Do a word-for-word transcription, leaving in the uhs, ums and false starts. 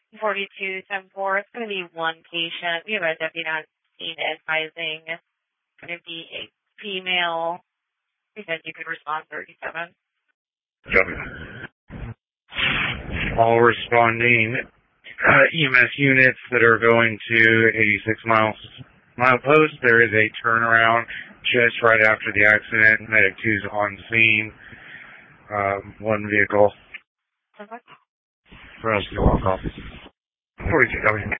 forty-two ten four. It's going to be one patient. We have a deputy on scene advising. It's going to be a female. He said you could respond thirty-seven. Copy. All responding uh, E M S units that are going to eighty-six miles mile post. There is a turnaround just right after the accident. Medic two's on scene. Um, one vehicle. Okay. For us to walk off. forty-two, copy.